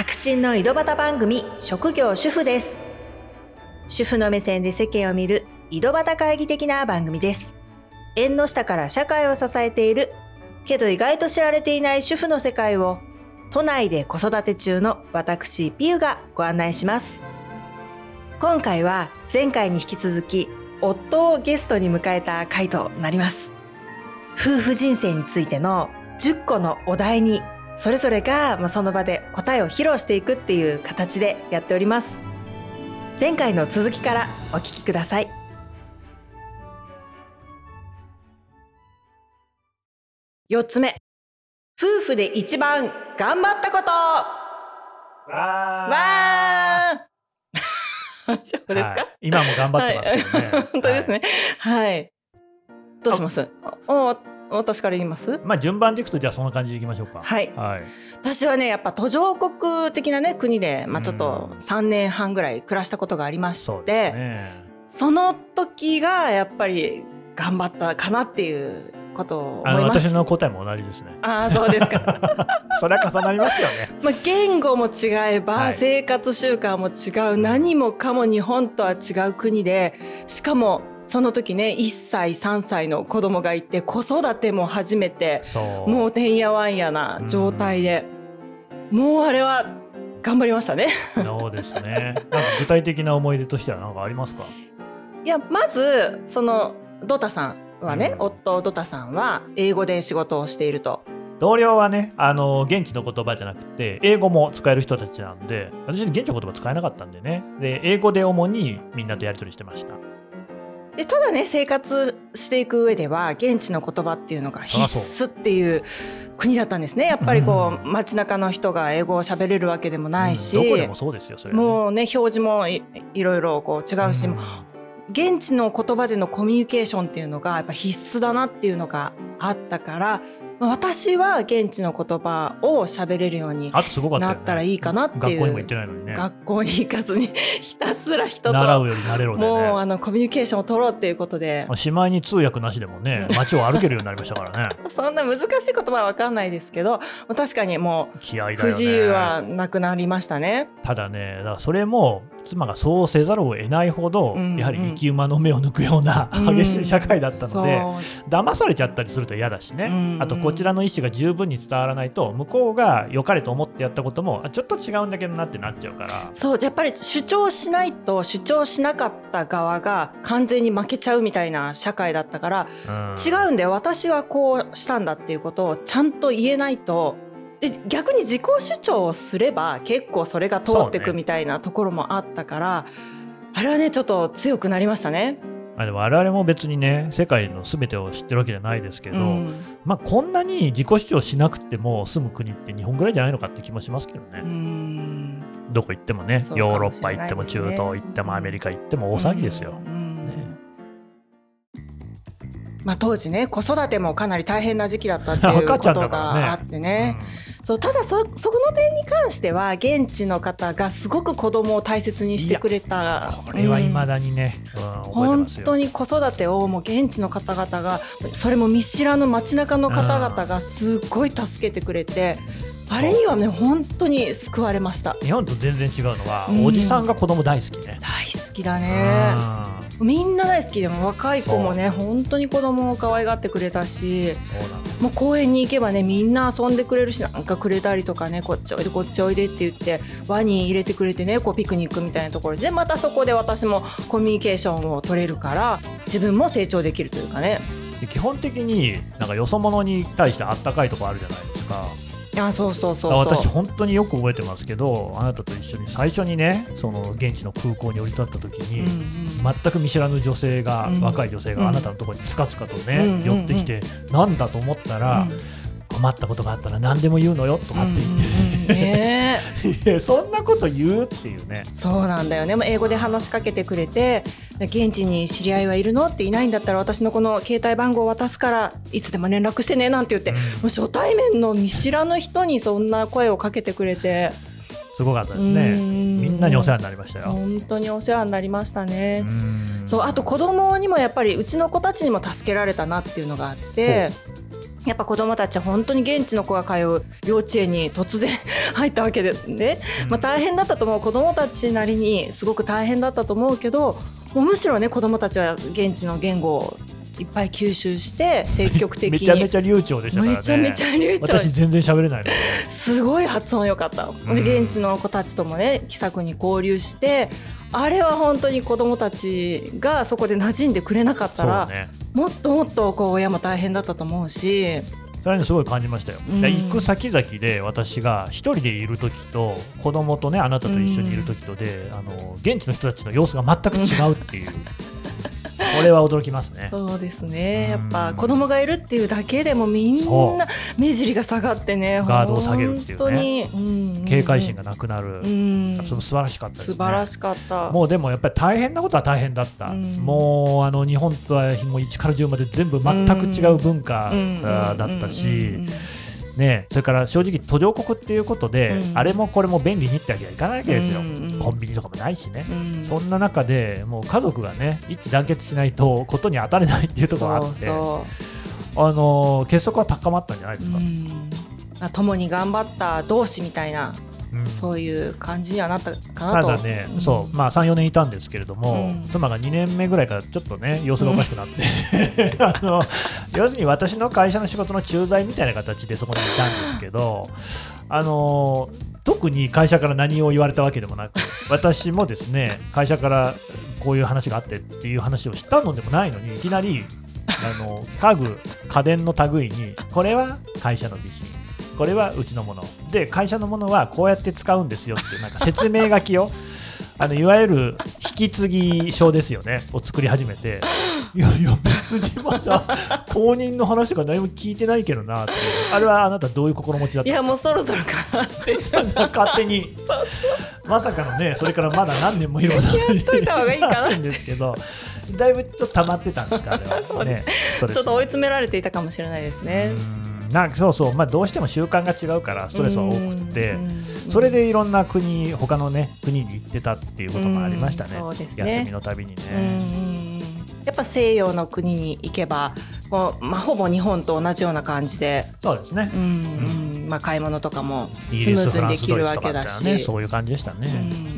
革新の井戸端番組、職業主婦です。主婦の目線で世間を見る井戸端会議的な番組です。縁の下から社会を支えているけど意外と知られていない主婦の世界を、都内で子育て中の私ピユがご案内します。今回は前回に引き続き夫をゲストに迎えた回となります。夫婦人生についての10個のお題にそれぞれがその場で答えを披露していくっていう形でやっております。前回の続きからお聞きください。4つ目、夫婦で一番頑張ったこと。わー大丈夫ですか？ はい、今も頑張ってますけどね、 はい、本当ですね、はい、どうします？私から言います？ 順番でいくとじゃあそんな感じでいきましょうか。 はい、私はねやっぱ途上国的なね国で、ちょっと3年半ぐらい暮らしたことがありまして、 そうですね、その時がやっぱり頑張ったかなっていうことを思います。 私の答えも同じですね。 そうですかそれは重なりますよね。 言語も違えば、生活習慣も違う、何もかも日本とは違う国で、しかもその時ね1歳3歳の子供がいて、子育ても初めて、もうてんやわんやな状態で、もうあれは頑張りましたね。 そうですね。なんか具体的な思い出としては何かありますか？ いや、まずそのドタさんはね、夫ドタさんは英語で仕事をしていると。 同僚はね、現地の言葉じゃなくて英語も使える人たちなんで、私現地の言葉使えなかったんでね、で英語で主にみんなとやり取りしてました。 でただね、生活していく上では現地の言葉っていうのが必須っていう国だったんですね。やっぱり街中の人が英語を喋れるわけでもないし、 どこでもそうですよ、それね。 もうね、表示も いろいろ違うし、現地の言葉でのコミュニケーションっていうのがやっぱ必須だなっていうのがあったから、私は現地の言葉を喋れるようになったらいいかなっていう。 学校にも行ってないのにね。 学校に行かずにひたすら人と習うより慣れろでね、 もうコミュニケーションを取ろうっていうことで、 しまいに通訳なしでもね街を歩けるようになりましたからね。 そんな難しい言葉は分かんないですけど、確かにもう不自由はなくなりましたね。 ただね、だからそれも妻がそうせざるを得ないほど、やはり生き馬の目を抜くような激しい社会だったので、騙されちゃったりすると嫌だしね、あとこちらの意思が十分に伝わらないと、向こうが良かれと思ってやったこともちょっと違うんだけどなってなっちゃうから。 そう、やっぱり主張しないと、主張しなかった側が完全に負けちゃうみたいな社会だったから、違うんだよ、私はこうしたんだっていうことをちゃんと言えないと。で逆に自己主張をすれば結構それが通ってくみたいなところもあったから、あれはねちょっと強くなりましたね。 でも我々も別にね世界の全てを知ってるわけじゃないですけど、こんなに自己主張しなくても済む国って日本ぐらいじゃないのかって気もしますけどね。どこ行ってもね、ヨーロッパ行っても中東行ってもアメリカ行っても大騒ぎですよ。 当時ね子育てもかなり大変な時期だったっていうことがあってね、そう、ただその点に関しては現地の方がすごく子供を大切にしてくれた。 これは未だにね、覚えてますよ。 本当に子育てをもう現地の方々が、それも見知らぬ街中の方々がすごい助けてくれて、あれにはね本当に救われました。 日本と全然違うのは、おじさんが子供大好きね。 大好きだね。みんな大好きで、も若い子もね本当に子供を可愛がってくれたし、もう公園に行けばねみんな遊んでくれるし、なんかくれたりとかね、こっちおいでこっちおいでって言って輪に入れてくれてね、ピクニックみたいなところで、またそこで私もコミュニケーションを取れるから自分も成長できるというかね。 基本的になんかよそ者に対してあったかいとこあるじゃないですか。 そう私本当によく覚えてますけど、あなたと一緒に最初にねその現地の空港に降り立った時に、全く見知らぬ女性が、若い女性があなたのところにつかつかとね、寄ってきて、なんだと思ったら、困ったことがあったら何でも言うのよとかって言って、そんなこと言うっていうね。そうなんだよね。 英語で話しかけてくれて、現地に知り合いはいるのっていないんだったら私のこの携帯番号を渡すからいつでも連絡してねなんて言って、もう初対面の見知らぬ人にそんな声をかけてくれて、 すごかったですね。みんなにお世話になりましたよ。 本当にお世話になりましたね。そう、あと子供にもやっぱりうちの子たちにも助けられたなっていうのがあって、 やっぱ子どもたちは本当に現地の子が通う幼稚園に突然入ったわけでね、大変だったと思う。子どもたちなりにすごく大変だったと思うけど、もうむしろね子どもたちは現地の言語をいっぱい吸収して積極的にめちゃめちゃ流暢でしたからね。 めちゃめちゃ流暢。 私全然喋れないので、 すごい発音良かった。で現地の子たちともね気さくに交流して、あれは本当に子どもたちがそこで馴染んでくれなかったら、もっともっとこう親も大変だったと思うし、 それにすごい感じましたよ。行く先々で私が一人でいる時と子供とねあなたと一緒にいる時とで、現地の人たちの様子が全く違うっていうこれは驚きますね。 そうですね。やっぱ子供がいるっていうだけでもみんな目尻が下がってね、 ガードを下げるっていうね、警戒心がなくなる、その素晴らしかったですね。 素晴らしかった。 もうでもやっぱり大変なことは大変だった、もう日本とはもう1から10まで全部全く違う文化だったし、ね、それから正直途上国っていうことで、あれもこれも便利にってわけはいかないわけですよ、コンビニとかもないしね、そんな中でもう家族がね一致団結しないとことに当たれないっていうところがあって、結束は高まったんじゃないですか。 共に頑張った同志みたいな、そういう感じにはなったかなと。 ただね、3、4年いたんですけれども、妻が2年目ぐらいからちょっとね様子がおかしくなって、要するに私の会社の仕事の駐在みたいな形でそこにいたんですけど、特に会社から何を言われたわけでもなく、私もですね会社からこういう話があってっていう話をしたのでもないのに、いきなり家電の類にこれは会社の備品、これはうちのもので会社のものはこうやって使うんですよっていうなんか説明書きをいわゆる引き継ぎ書ですよねを作り始めて、いや別にまだ公認の話とか何も聞いてないけどなっていう。あれはあなたどういう心持ちだったんですか？ いやもうそろそろかなって勝手にまさかのね、それからまだ何年もいることやっといた方がいいかなんですけど、だいぶちょっと溜まってたんですかあれは、ね、 ちょっと追い詰められていたかもしれないですね。 そうどうしても習慣が違うからストレスは多くて、それでいろんな他のね国に行ってたっていうこともありましたね。そうですね、休みのたびにね。 やっぱ西洋の国に行けばほぼ日本と同じような感じで、 そうですね、 買い物とかもスムーズにできるわけだし、 そういう感じでしたね。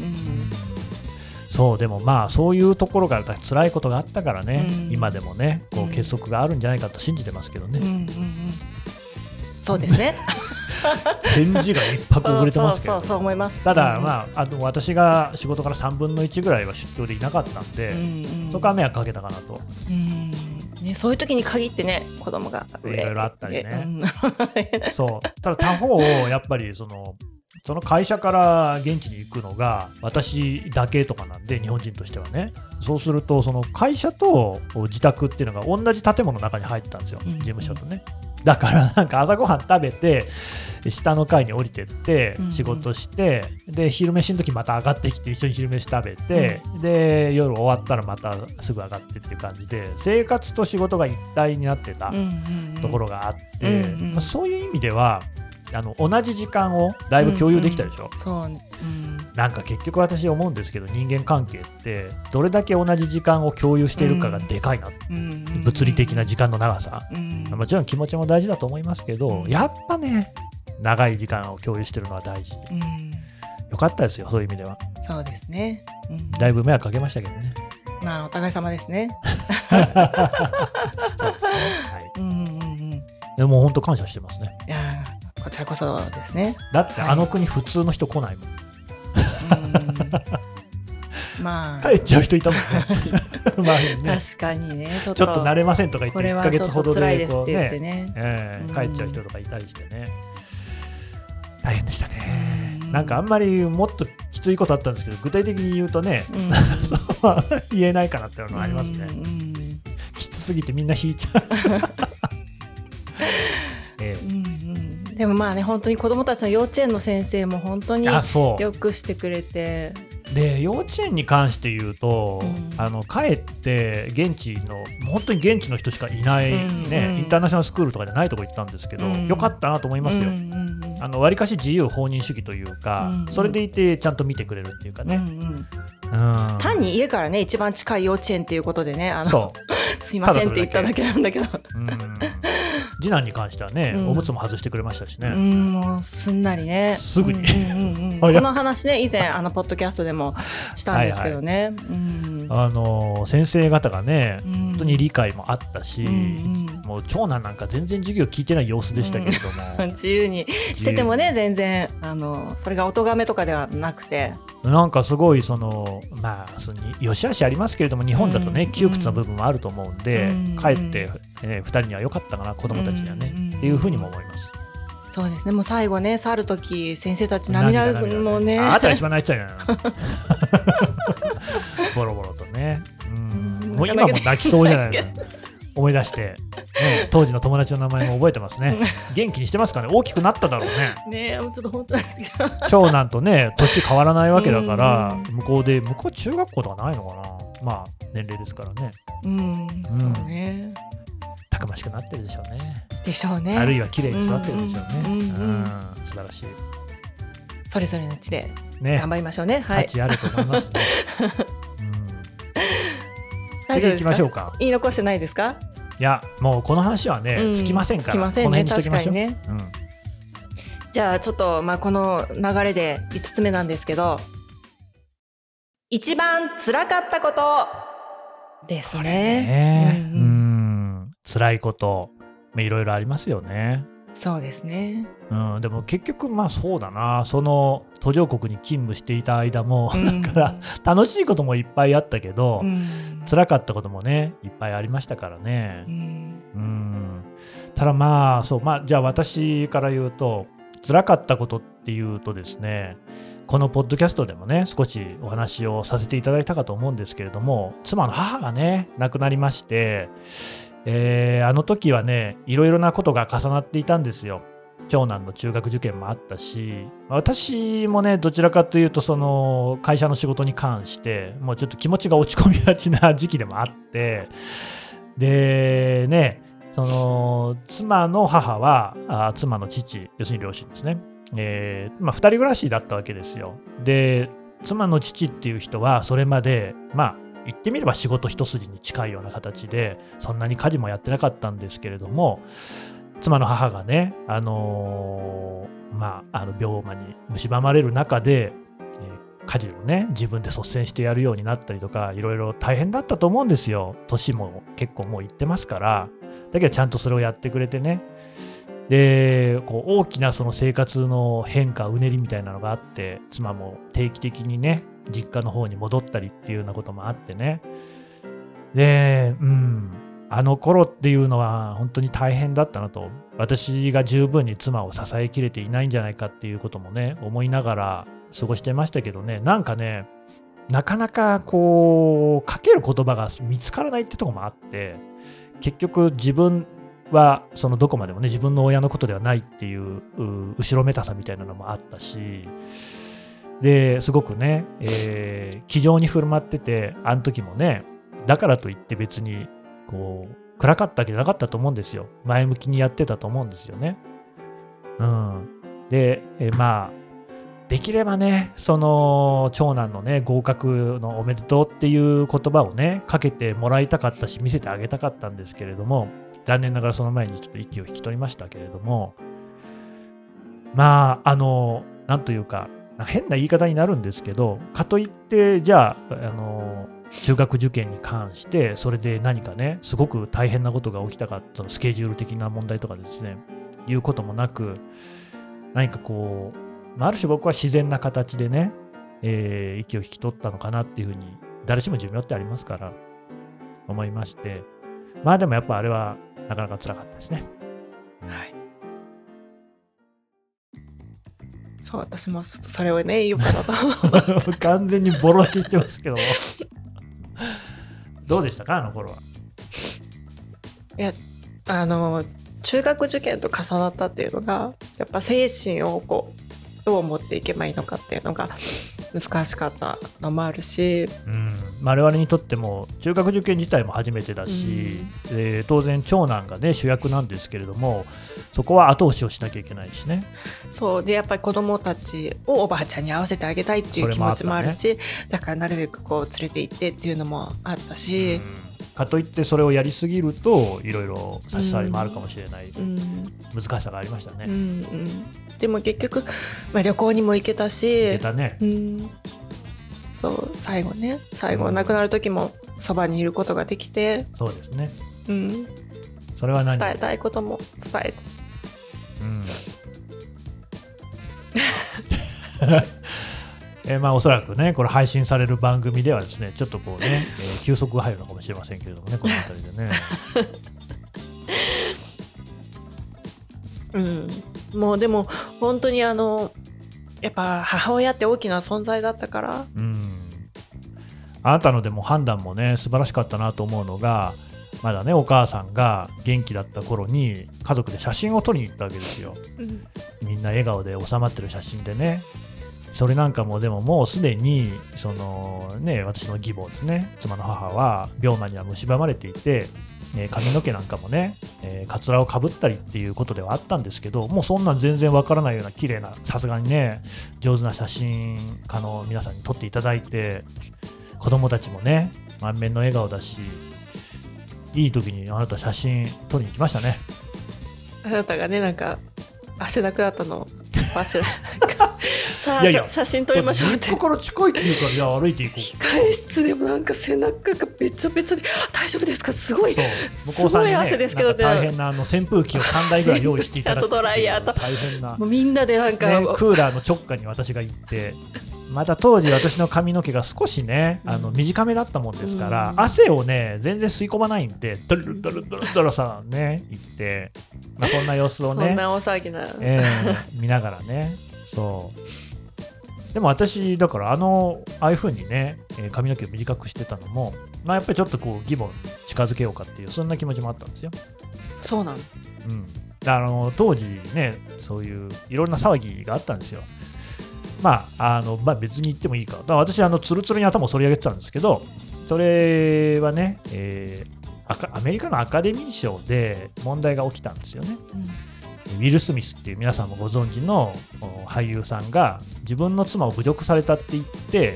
そうでもそういうところが辛いことがあったからね、今でもね結束があるんじゃないかと信じてますけどね。 そうですね。 返事が一泊遅れてますけど、 そう思います。 ただ、私が仕事から3分の1ぐらいは出張でいなかったんで、そこは迷惑かけたかなと。 そういう時に限ってね子供がいろいろあったりね。そうただ他方やっぱりその会社から現地に行くのが私だけとかなんで、日本人としてはね、そうするとその会社と自宅っていうのが同じ建物の中に入ってたんですよ、事務所とね。だからなんか朝ごはん食べて下の階に降りてって仕事して、で昼飯の時また上がってきて一緒に昼飯食べて、で夜終わったらまたすぐ上がってっていう感じで生活と仕事が一体になってたところがあって、そういう意味では同じ時間をだいぶ共有できたでしょ。 そうね。 なんか結局私思うんですけど、人間関係ってどれだけ同じ時間を共有しているかがでかいな、物理的な時間の長さ、もちろん気持ちも大事だと思いますけど、やっぱね長い時間を共有しているのは大事、よかったですよ、そういう意味では。 そうですね、 だいぶ迷惑かけましたけどね。 お互い様ですね。 そうですね、はい、でも本当感謝してますね。 いやこちらこそですね。 だってあの国普通の人来ないもん。帰っちゃう人いたもんね。 確かにね、 ちょっと慣れませんとか言って1ヶ月ほどで帰っちゃう人とかいたりしてね、大変でしたね。なんかあんまりもっときついことあったんですけど、具体的に言うとね、そう言えないかなっていうのがありますね。きつすぎてみんな引いちゃう。 でも本当に子どもたちの幼稚園の先生も本当によくしてくれて、 で幼稚園に関して言うと、帰って現地の本当に現地の人しかいない、インターナショナルスクールとかじゃないとこ行ったんですけど、よかったなと思いますよ。わりかし自由放任主義というか、それでいてちゃんと見てくれるっていうかね、単に家からね一番近い幼稚園っていうことでね、 すいませんって言っただけなんだけど次男に関してはね、おむつも外してくれましたしね。 もうすんなりね、 すぐに、 この話ね以前ポッドキャストでもしたんですけどね、 先生方がね本当に理解もあったし、もう長男なんか全然授業聞いてない様子でしたけれども自由にしててもね全然それがお咎めとかではなくて、 なんかすごいその良し悪しありますけれども、日本だとね窮屈な部分もあると思うんで、かえって、2人には良かったかな、子どもたちにはね、っていうふうにも思います。 そうですね、もう最後ね去るとき先生たち涙もね、 あなたが一番泣いちゃうよボロボロとね、もう今も泣きそうじゃないの思い出して、ね、当時の友達の名前も覚えてますね。元気にしてますかね、大きくなっただろうね。 ね、ちょっと本当に長男とね年変わらないわけだから、向こう中学校とかないのかな、まあ年齢ですからね。 そうね、 たくましくなってるでしょうね。 でしょうね。 あるいは綺麗に育ってるでしょうね。素晴らしい。 それぞれの地で頑張りましょうね。 価値あると思いますね。次行きましょうか。 言い残してないですか？ いや、もうこの話はね、つきませんから、この辺にしときましょう。確かにね。 じゃあちょっと、この流れで5つ目なんですけど、一番辛かったことですね。 辛いこといろいろありますよね。 そうですね。 でも結局そうだな、その途上国に勤務していた間も、だから楽しいこともいっぱいあったけど、辛かったこともねいっぱいありましたからね。ただじゃあ私から言うと、辛かったことっていうとですね、このポッドキャストでもね少しお話をさせていただいたかと思うんですけれども、妻の母がね亡くなりまして、あの時はねいろいろなことが重なっていたんですよ。長男の中学受験もあったし、私もねどちらかというとその会社の仕事に関してもうちょっと気持ちが落ち込みがちな時期でもあって、でね、その妻の母は妻の父、要するに両親ですね、2人暮らしだったわけですよ。で妻の父っていう人はそれまで言ってみれば仕事一筋に近いような形でそんなに家事もやってなかったんですけれども、妻の母がね、病魔に蝕まれる中で、家事をね自分で率先してやるようになったりとか、いろいろ大変だったと思うんですよ。年も結構もういってますから。だけどちゃんとそれをやってくれてね、で大きなその生活の変化うねりみたいなのがあって、妻も定期的にね実家の方に戻ったりっていうようなこともあってね、であの頃っていうのは本当に大変だったなと、私が十分に妻を支えきれていないんじゃないかっていうこともね思いながら過ごしてましたけどね、なかなかかける言葉が見つからないってところもあって、結局自分はそのどこまでもね自分の親のことではないっていう後ろめたさみたいなのもあったし、ですごくね、気丈に振る舞ってて、あの時もねだからといって別に暗かったわけじゃなかったと思うんですよ。前向きにやってたと思うんですよね。で、できればねその長男のね合格のおめでとうっていう言葉をねかけてもらいたかったし、見せてあげたかったんですけれども、残念ながらその前にちょっと息を引き取りましたけれども、なんというか変な言い方になるんですけど、かといってじゃあ中学受験に関してそれで何かねすごく大変なことが起きたか、そのスケジュール的な問題とかですねいうこともなく、何かある種僕は自然な形でね、息を引き取ったのかなっていうふうに、誰しも寿命ってありますから思いまして、でもやっぱあれはなかなか辛かったですね。 はい。そう、私もそれをね言うかなと完全にボロ泣きしてますけどもどうでしたかあの頃は。 いや中学受験と重なったっていうのが、やっぱ精神をどう持っていけばいいのかっていうのが難しかったのもあるし、 我々にとっても中学受験自体も初めてだし、当然長男がね主役なんですけれども、そこは後押しをしなきゃいけないしね。 そうでやっぱり子どもたちをおばあちゃんに会わせてあげたいっていう気持ちもあるし、だからなるべく連れて行ってっていうのもあったし、 かといってそれをやりすぎるといろいろ差し障りもあるかもしれない、難しさがありましたね。 でも結局、旅行にも行けたし、 行けたね。 そう最後亡くなる時もそばにいることができて、 そうですね。それは伝えたいことも伝えて、 おそらくねこれ配信される番組ではですねちょっとこうね、休息が入るのかもしれませんけれどもね、この辺りでねもうでも本当にやっぱ母親って大きな存在だったから、 あなたのでも判断もね素晴らしかったなと思うのが、まだねお母さんが元気だった頃に家族で写真を撮りに行ったわけですよ、みんな笑顔で収まってる写真でね。それなんかもでももうすでにその、私の義母ですね、妻の母は病魔には蝕まれていて、髪の毛なんかもね、カツラをかぶったりっていうことではあったんですけど、もうそんなん全然わからないような綺麗な、さすがにね上手な写真家の皆さんに撮っていただいて、子供たちもね満面の笑顔だし、いい時にあなた写真撮りに来ましたね。 あなたがねなんか汗だくだったの忘れなんかさあ写真撮りましょうって、 実家から近いっていうからじゃあ歩いていこう。 控え室でもなんか背中がべちょべちょで大丈夫ですか、すごいすごい汗ですけど、大変な扇風機を3台ぐらい用意していただくドライヤーと大変な、 もうみんなでなんか、 クーラーの直下に私が行って、また当時私の髪の毛が少しね短めだったもんですから、汗をね全然吸い込まないんでドルドルドルドルさね行って、そんな様子をねそんな大騒ぎな、 見ながらね。そうでも私だからああいう風にね髪の毛を短くしてたのも、やっぱりちょっとこう義母に近づけようかっていうそんな気持ちもあったんですよ。 そうなの、当時ねそういういろんな騒ぎがあったんですよ。別に言ってもいいか。だから私ツルツルに頭を反り上げてたんですけど、それはね、アメリカのアカデミー賞で問題が起きたんですよね。ウィル・スミスっていう皆さんもご存知の俳優さんが自分の妻を侮辱されたって言って、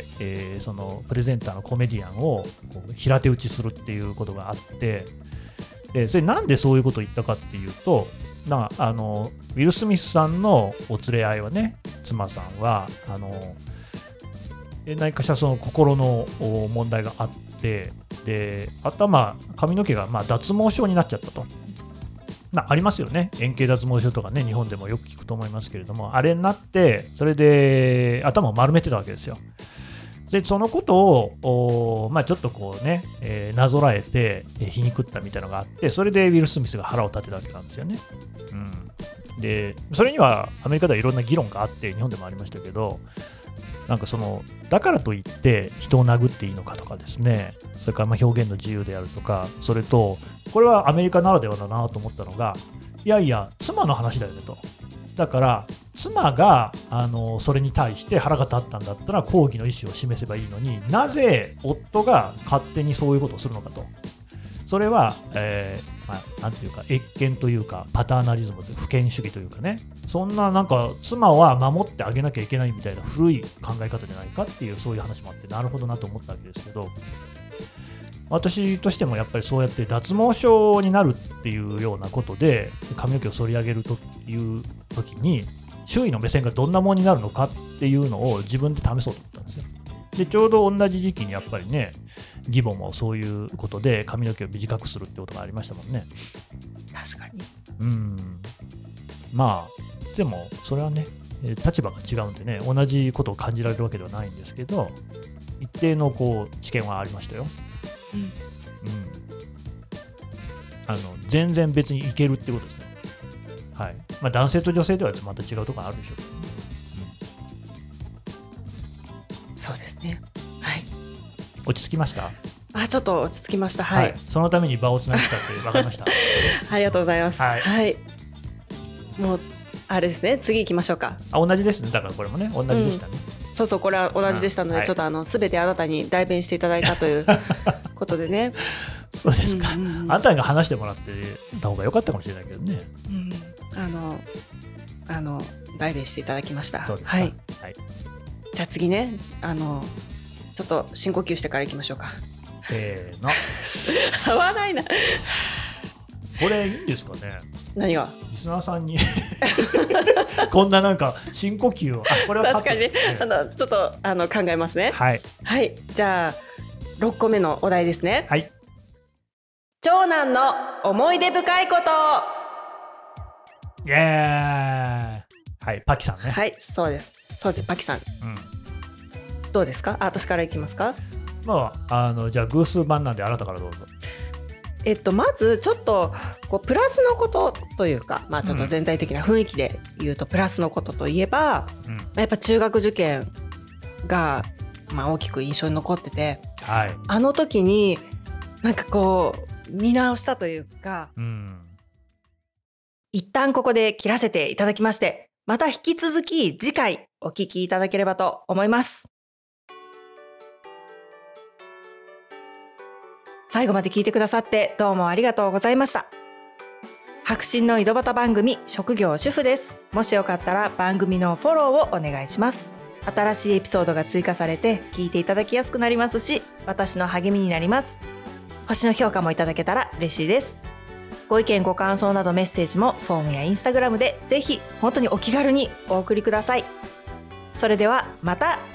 そのプレゼンターのコメディアンを平手打ちするっていうことがあって、それなんでそういうことを言ったかっていうと、ウィル・スミスさんのお連れ合いはね、妻さんは何かしらその心の問題があって、であとは髪の毛が脱毛症になっちゃったと。ありますよね、円形脱毛症とかね、日本でもよく聞くと思いますけれども、あれになって、それで頭を丸めてたわけですよ。でそのことをちょっとこうね、なぞらえて皮肉ったみたいなのがあって、それでウィル・スミスが腹を立てたわけなんですよね。でそれにはアメリカではいろんな議論があって、日本でもありましたけど、なんかだからといって人を殴っていいのかとかですね、それから表現の自由であるとか、それとこれはアメリカならではだなと思ったのが、いやいや妻の話だよねと。だから妻がそれに対して腹が立ったんだったら抗議の意思を示せばいいのに、なぜ夫が勝手にそういうことをするのかと。それは、なんていうか越権というかパターナリズムというか父権主義というかね、そんななんか妻は守ってあげなきゃいけないみたいな古い考え方じゃないかっていう、そういう話もあって、なるほどなと思ったわけですけど、私としてもやっぱりそうやって脱毛症になるっていうようなことで髪の毛を剃り上げるという時に、周囲の目線がどんなものになるのかっていうのを自分で試そうと思ったんですよ。でちょうど同じ時期にやっぱりね、義母もそういうことで髪の毛を短くするってことがありましたもんね。 確かに。 でもそれはね立場が違うんでね、同じことを感じられるわけではないんですけど、一定の知見はありましたよ。全然別にいけるってことですね。はい。男性と女性ではまた違うところあるでしょうけど、 そうですね。はい。 落ち着きました？ ちょっと落ち着きました。はい。 そのために場をつなぎたって分かりました。 ありがとうございます。はい。もうあれですね。次行きましょうか。 同じですね。だからこれもね同じでしたね。 そうこれは同じでしたので、ちょっとすべてあなたに代弁していただいたということでね。 そうですか。あなたが話してもらってた方が良かったかもしれないけどね。 代弁していただきました。 そうですか。 はい。じゃあ次ね、ちょっと深呼吸してから行きましょうか。 せーの。 合わないな。 これいいんですかね。 何が？ リスナーさんにこんななんか深呼吸を。これはカットですね。 確かにね、ちょっと考えますね。 はいはい。じゃあ6個目のお題ですね。 はい。 長男の思い出深いこと。 イエーイ。はい、パキさんね。 はい、そうです。そうです。パキさん、 うん。 どうですか？私からいきますか？ まあじゃあ偶数版なんであなたからどうぞ。 まずちょっとこうプラスのことというか、まあちょっと全体的な雰囲気で言うとプラスのことといえば、やっぱ中学受験がまあ大きく印象に残ってて、 はい。 あの時になんかこう見直したというか、 一旦ここで切らせていただきまして、また引き続き次回お聞きいただければと思います。最後まで聞いてくださってどうもありがとうございました。白真の井戸端番組、職業主婦です。もしよかったら番組のフォローをお願いします。新しいエピソードが追加されて聞いていただきやすくなりますし、私の励みになります。星の評価もいただけたら嬉しいです。ご意見ご感想などメッセージもフォームやインスタグラムでぜひ本当にお気軽にお送りください。それではまた